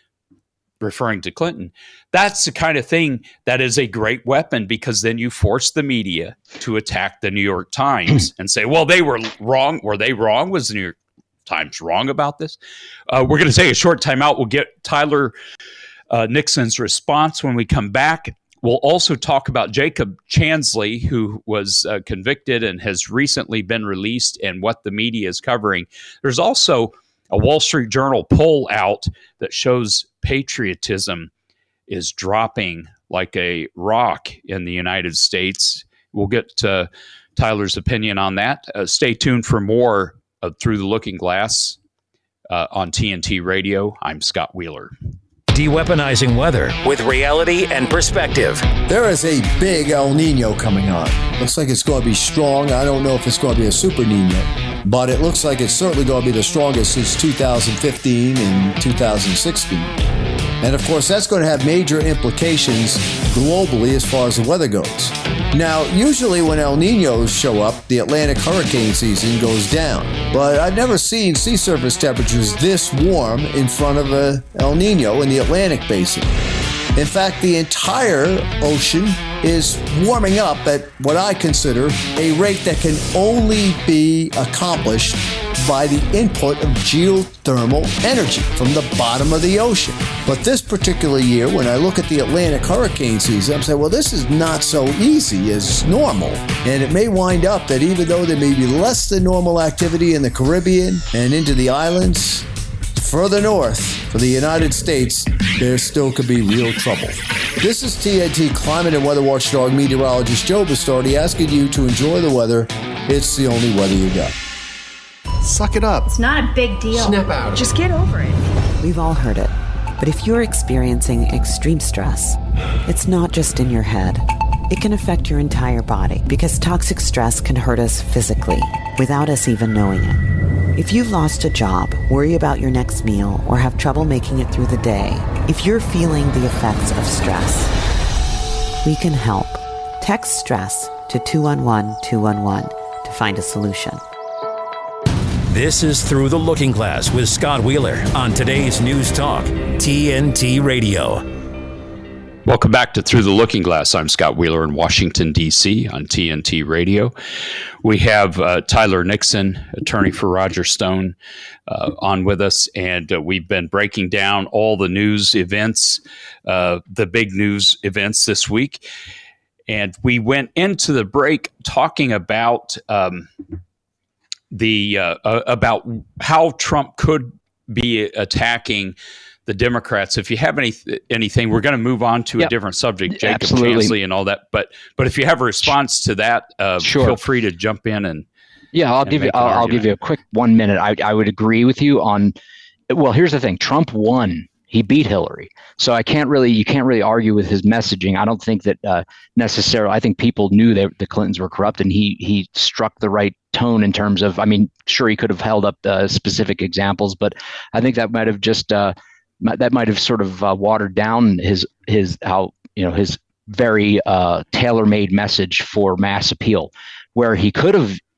referring to Clinton. That's the kind of thing that is a great weapon, because then you force the media to attack the New York Times and say, well, they were wrong. Were they wrong? Was the New York Times wrong about this? Uh, we're going to take a short time out. We'll get Tyler Uh, Nixon's response when we come back. We'll also talk about Jacob Chansley, who was uh, convicted and has recently been released, and what the media is covering. There's also a Wall Street Journal poll out that shows patriotism is dropping like a rock in the United States. We'll get uh, Tyler's opinion on that. Uh, stay tuned for more of Through the Looking Glass uh, on T N T Radio. I'm Scott Wheeler. De-weaponizing weather with reality and perspective. There is a big El Nino coming on. Looks like it's going to be strong. I don't know if it's going to be a Super Nino, but it looks like it's certainly going to be the strongest since two thousand fifteen and two thousand sixteen. And of course, that's going to have major implications globally as far as the weather goes. Now, usually when El Ninos show up, the Atlantic hurricane season goes down. But I've never seen sea surface temperatures this warm in front of a El Nino in the Atlantic basin. In fact, the entire ocean is warming up at what I consider a rate that can only be accomplished by the input of geothermal energy from the bottom of the ocean. But this particular year, when I look at the Atlantic hurricane season, I'm saying, well, this is not so easy as normal. And it may wind up that even though there may be less than normal activity in the Caribbean and into the islands, further north for the United States, there still could be real trouble. This is T N T climate and weather watchdog meteorologist Joe Bastardi asking you to enjoy the weather. It's the only weather you got. Suck it up. It's not a big deal. Snap out of it. Just get over it. We've all heard it. But if you're experiencing extreme stress, it's not just in your head. It can affect your entire body, because toxic stress can hurt us physically without us even knowing it. If you've lost a job, worry about your next meal, or have trouble making it through the day, if you're feeling the effects of stress, we can help. Text STRESS to two one one two one one to find a solution. This is Through the Looking Glass with Scott Wheeler on today's News Talk, T N T Radio. Welcome back to Through the Looking Glass. I'm Scott Wheeler in Washington, D C on T N T Radio. We have uh, Tyler Nixon, attorney for Roger Stone, uh, on with us, and uh, we've been breaking down all the news events, uh, the big news events this week. And we went into the break talking about um, the uh, uh, about how Trump could be attacking the Democrats. If you have any anything, we're going to move on to yep. a different subject, Jacob Absolutely. Chansley and all that. But but if you have a response to that, uh, sure. feel free to jump in and yeah, I'll and give you. make an I'll, I'll give you a quick one minute. I I would agree with you on. Well, here's the thing: Trump won. He beat Hillary, so I can't really. You can't really argue with his messaging. I don't think that uh, necessarily. I think people knew that the Clintons were corrupt, and he he struck the right tone in terms of. I mean, sure, he could have held up uh, specific examples, but I think that might have just. Uh, that might have sort of uh, watered down his his how you know his very uh, tailor-made message for mass appeal, where he could have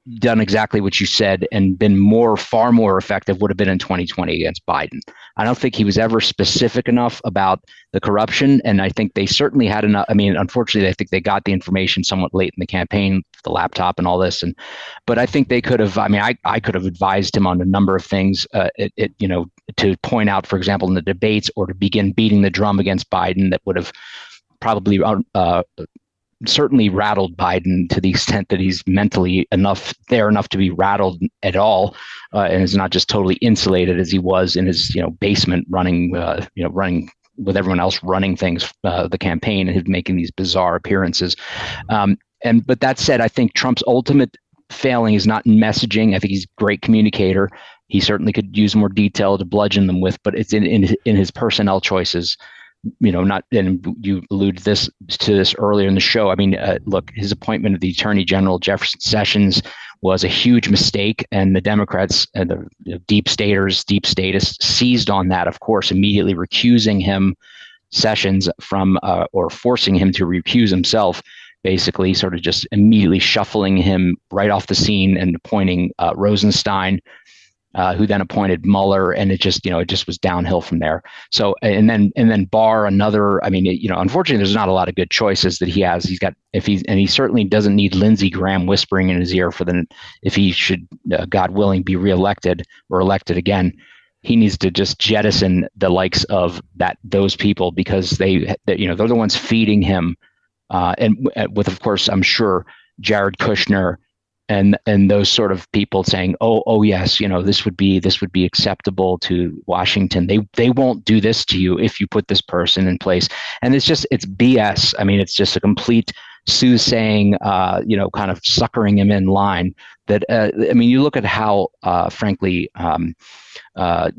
done exactly what you said and been more, far more effective would have been in twenty twenty against Biden. I don't think he was ever specific enough about the corruption. And I think they certainly had enough. I mean, unfortunately, I think they got the information somewhat late in the campaign, the laptop and all this. And, but I think they could have, I mean, I, I could have advised him on a number of things, uh, it, it, you know, to point out, for example, in the debates or to begin beating the drum against Biden that would have probably, uh, certainly rattled Biden to the extent that he's mentally enough there enough to be rattled at all, uh, and is not just totally insulated as he was in his you know basement running uh, you know running with everyone else running things uh, the campaign and making these bizarre appearances. Um, and but that said, I think Trump's ultimate failing is not in messaging. I think he's a great communicator. He certainly could use more detail to bludgeon them with, but it's in in, in his personnel choices. You know, not, and you alluded this to this earlier in the show. I mean, uh, look, his appointment of the Attorney General, Jeff Sessions, was a huge mistake, and the Democrats and the you know, deep staters, deep statists seized on that, of course, immediately recusing him, Sessions, from uh, or forcing him to recuse himself, basically, sort of just immediately shuffling him right off the scene and appointing uh, Rosenstein. Uh, who then appointed Mueller, and it just, you know, it just was downhill from there. So, and then, and then Barr, another, I mean, it, you know, unfortunately, there's not a lot of good choices that he has. He's got, if he's, and he certainly doesn't need Lindsey Graham whispering in his ear for the, if he should, uh, God willing, be reelected or elected again, he needs to just jettison the likes of that, those people, because they, they you know, they're the ones feeding him. Uh, and with, of course, I'm sure Jared Kushner, and and those sort of people saying, oh, oh yes, you know, this would be this would be acceptable to Washington. They they won't do this to you if you put this person in place. And it's just it's B S. I mean, it's just a complete soothsaying, uh, you know, kind of suckering him in line. That uh, I mean, you look at how, uh, frankly, um, uh,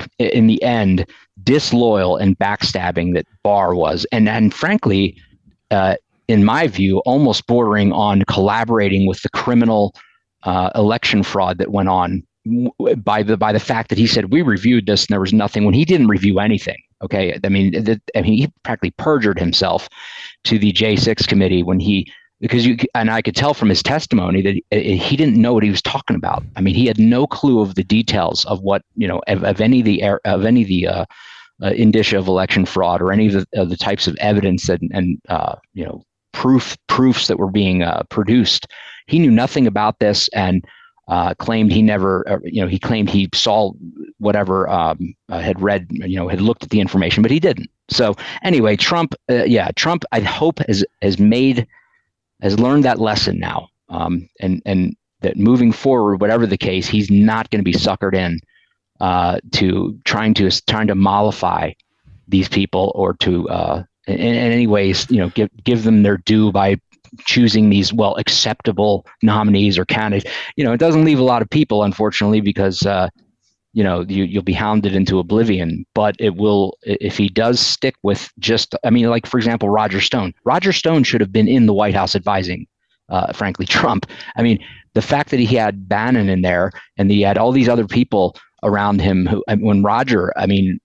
in the end, disloyal and backstabbing that Barr was, and and frankly. Uh, in my view, almost bordering on collaborating with the criminal uh, election fraud that went on by the by the fact that he said we reviewed this and there was nothing when he didn't review anything. Okay, I mean, the, I mean, he practically perjured himself to the J six committee when he because you and I could tell from his testimony that he didn't know what he was talking about. I mean, he had no clue of the details of what you know of, of any of the of any of the uh, uh, indicia of election fraud or any of the, of the types of evidence and and uh, you know. Proof proofs that were being uh, produced. He knew nothing about this and uh, claimed he never, uh, you know, he claimed he saw whatever um, uh, had read, you know, had looked at the information, but he didn't. So anyway, Trump, uh, yeah, Trump, I hope has has made has learned that lesson now, um, and and that moving forward, whatever the case, he's not going to be suckered in uh, to trying to trying to mollify these people or to. Uh, In, in any ways, you know, give give them their due by choosing these well acceptable nominees or candidates. You know, it doesn't leave a lot of people, unfortunately, because uh, you know you you'll be hounded into oblivion. But it will if he does stick with just. I mean, like for example, Roger Stone. Roger Stone should have been in the White House advising, uh, frankly, Trump. I mean, the fact that he had Bannon in there and he had all these other people around him who when Roger, I mean,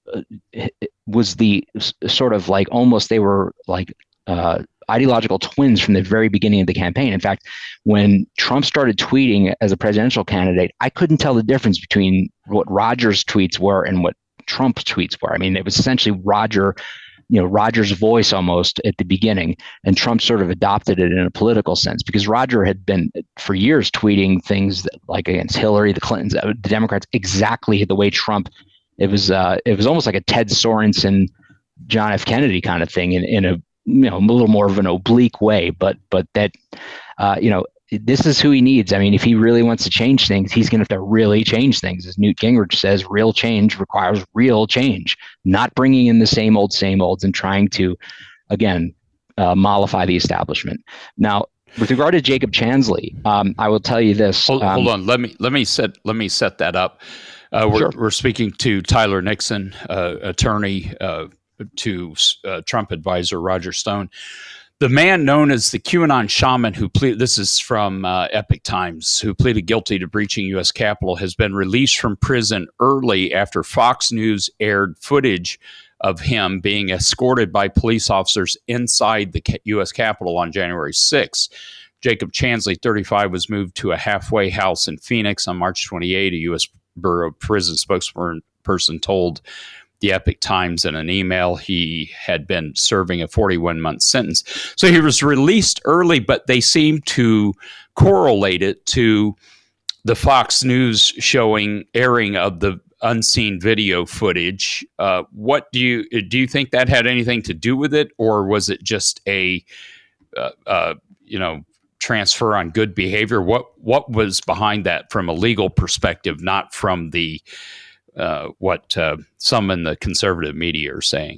was the sort of like almost they were like uh, ideological twins from the very beginning of the campaign. In fact, when Trump started tweeting as a presidential candidate, I couldn't tell the difference between what Roger's tweets were and what Trump's tweets were. I mean, it was essentially Roger, you know, Roger's voice almost at the beginning, and Trump sort of adopted it in a political sense because Roger had been for years tweeting things that, like against Hillary, the Clintons, the Democrats, exactly the way Trump. It was uh, it was almost like a Ted Sorensen, John F. Kennedy kind of thing in, in a you know a little more of an oblique way, but but that uh, you know. This is who he needs. I mean, if he really wants to change things, he's going to have to really change things. As Newt Gingrich says, real change requires real change, not bringing in the same old, same olds and trying to, again, uh, mollify the establishment. Now, with regard to Jacob Chansley, um, I will tell you this. Hold, um, hold on. Let me let me set let me set that up. Uh, we're, sure. we're speaking to Tyler Nixon, uh, attorney uh, to uh, Trump advisor Roger Stone. The man known as the QAnon shaman who pleaded, this is from uh, Epoch Times, who pleaded guilty to breaching U S Capitol, has been released from prison early after Fox News aired footage of him being escorted by police officers inside the U S Capitol on January sixth. Jacob Chansley, thirty-five, was moved to a halfway house in Phoenix on March twenty-eighth. A U S Bureau of Prison spokesperson told the Epoch Times in an email he had been serving a forty-one month sentence. So he was released early, but they seem to correlate it to the Fox News showing airing of the unseen video footage. Uh, what do you do? You think that had anything to do with it, or was it just a uh, uh, you know transfer on good behavior? What what was behind that from a legal perspective, not from the uh, what uh, some in the conservative media are saying?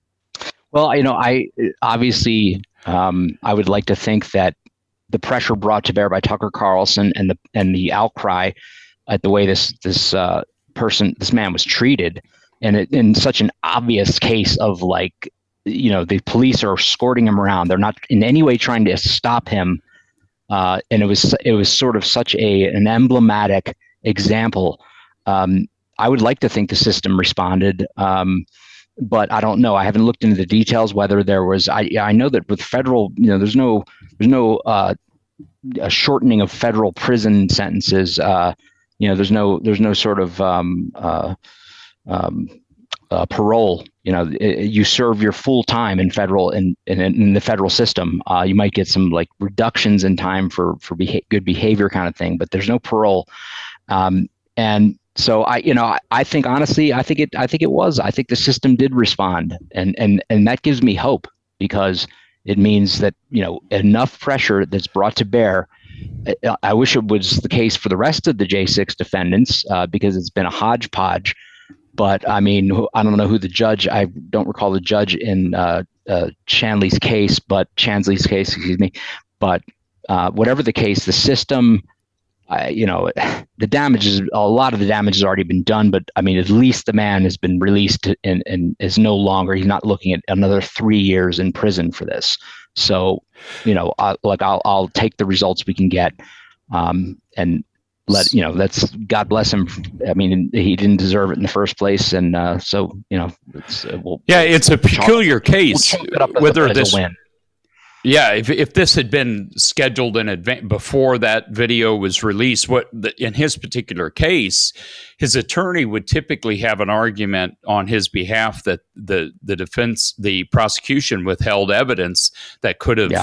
Well, you know, I obviously um, I would like to think that the pressure brought to bear by Tucker Carlson and the and the outcry at the way this this uh, person this man was treated, and it, in such an obvious case of, like, you know, the police are escorting him around. They're not in any way trying to stop him. Uh, and it was it was sort of such a an emblematic example. Um, I would like to think the system responded, um, but I don't know. I haven't looked into the details whether there was. I I know that with federal, you know, there's no there's no uh, a shortening of federal prison sentences. Uh, you know, there's no there's no sort of um, uh, um, uh, parole. You know, it, you serve your full time in federal in in, in the federal system. Uh, you might get some, like, reductions in time for for beha- good behavior kind of thing, but there's no parole. Um, and so I, you know, I, I think honestly, I think it I think it was. I think the system did respond, and and and that gives me hope, because it means that, you know, enough pressure that's brought to bear. I, I wish it was the case for the rest of the J six defendants, uh, because it's been a hodgepodge. But I mean, I don't know who the judge. I don't recall the judge in uh, uh, Chansley's case, but Chansley's case, excuse me. But uh, whatever the case, the system, uh, you know, the damage is a lot of the damage has already been done. But I mean, at least the man has been released and, and is no longer. He's not looking at another three years in prison for this. So, you know, I, like I'll I'll take the results we can get, um, and. Let you know. That's God bless him. I mean, he didn't deserve it in the first place, and uh, so you know. It's, uh, we'll, yeah, it's a peculiar case. We'll whether this, win. Yeah, if if this had been scheduled in advance before that video was released, what the, in his particular case, his attorney would typically have an argument on his behalf that the the defense, the prosecution withheld evidence that could have. Yeah.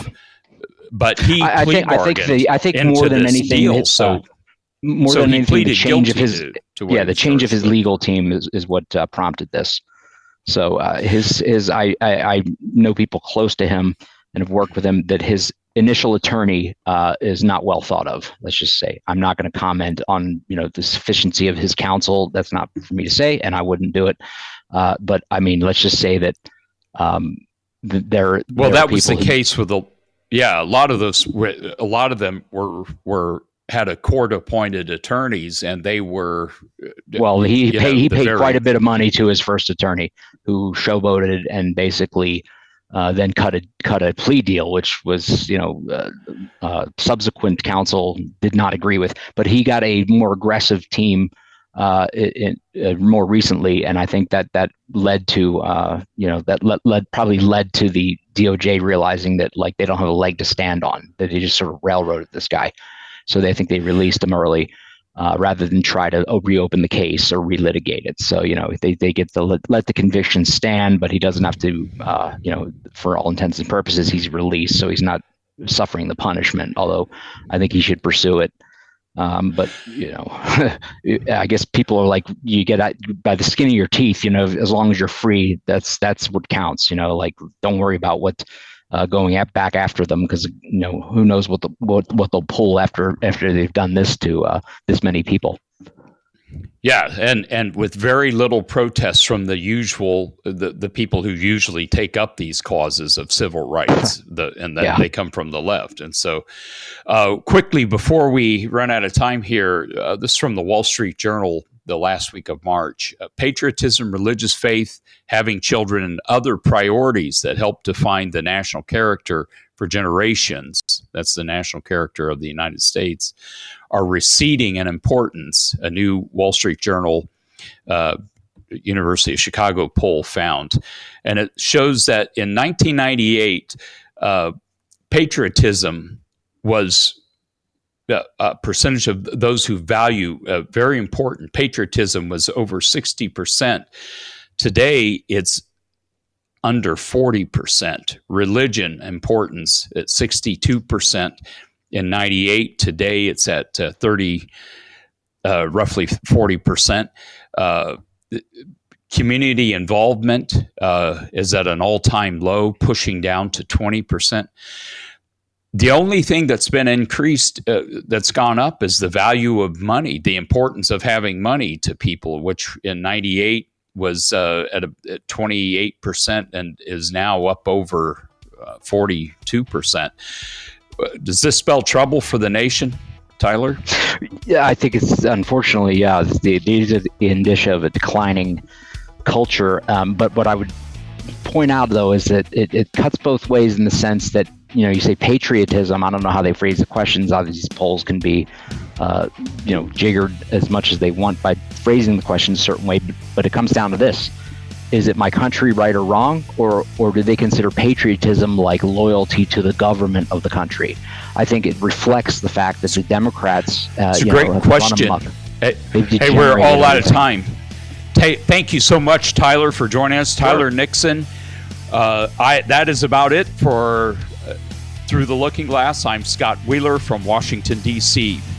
But he, I, I think, I think, the, I think more than anything, deal, it's, so. Uh, More so than anything, the change of his to, to yeah, the change of his legal team is, is what uh, prompted this. So uh, his his I, I I know people close to him and have worked with him that his initial attorney uh, is not well thought of. Let's just say. I'm not going to comment on, you know, the sufficiency of his counsel. That's not for me to say, and I wouldn't do it. Uh, but I mean, let's just say that um, th- there. Well, there that was the who, case with the yeah. A lot of those, a lot of them were were. had a court-appointed attorneys, and they were well. He paid. Know, he paid very, quite a bit of money to his first attorney, who showboated and basically uh, then cut a cut a plea deal, which was, you know, uh, uh, subsequent counsel did not agree with. But he got a more aggressive team uh, in, uh, more recently, and I think that that led to uh, you know that led, led probably led to the D O J realizing that, like, they don't have a leg to stand on, that they just sort of railroaded this guy. So they think they released him early uh, rather than try to reopen the case or relitigate it. So, you know, they, they get to let, let the conviction stand, but he doesn't have to, uh, you know, for all intents and purposes, he's released. So he's not suffering the punishment, although I think he should pursue it. Um, but, you know, I guess people are like, you get out by the skin of your teeth, you know, as long as you're free, that's that's what counts, you know, like, don't worry about what. Uh, going at, back after them, because, you know, who knows what the what, what they'll pull after after they've done this to uh, this many people. Yeah, and and with very little protest from the usual the, the people who usually take up these causes of civil rights, the and that yeah. they come from the left. And so, uh, quickly before we run out of time here, uh, this is from the Wall Street Journal. The last week of March, uh, patriotism, religious faith, having children, and other priorities that help define the national character for generations, that's the national character of the United States, are receding in importance. A new Wall Street Journal, uh, University of Chicago poll found. And it shows that in nineteen ninety-eight, uh, patriotism was a, a percentage of those who value, uh, very important, patriotism was over sixty percent. Today, it's under forty percent. Religion importance at sixty-two percent in ninety-eight. Today, it's at uh, thirty, uh, roughly forty percent. Uh, community involvement uh, is at an all-time low, pushing down to twenty percent. The only thing that's been increased, uh, that's gone up, is the value of money, the importance of having money to people, which in ninety-eight was uh, at, a, at twenty-eight percent and is now up over uh, forty-two percent. Does this spell trouble for the nation, Tyler? Yeah, I think it's unfortunately, yeah, the, these are the indicia of a declining culture. Um, but what I would point out, though, is that it, it cuts both ways in the sense that, you know, you say patriotism. I don't know how they phrase the questions. Obviously, these polls can be, uh, you know, jiggered as much as they want by phrasing the question a certain way. But, but it comes down to this. Is it my country right or wrong? Or, or do they consider patriotism like loyalty to the government of the country? I think it reflects the fact that the Democrats, uh, it's a you great know, question. Hey, hey, we're all out of time. T- thank you so much, Tyler, for joining us. Tyler sure. Nixon. Uh, I that is about it for uh, Through the Looking Glass. I'm Scott Wheeler from Washington, D C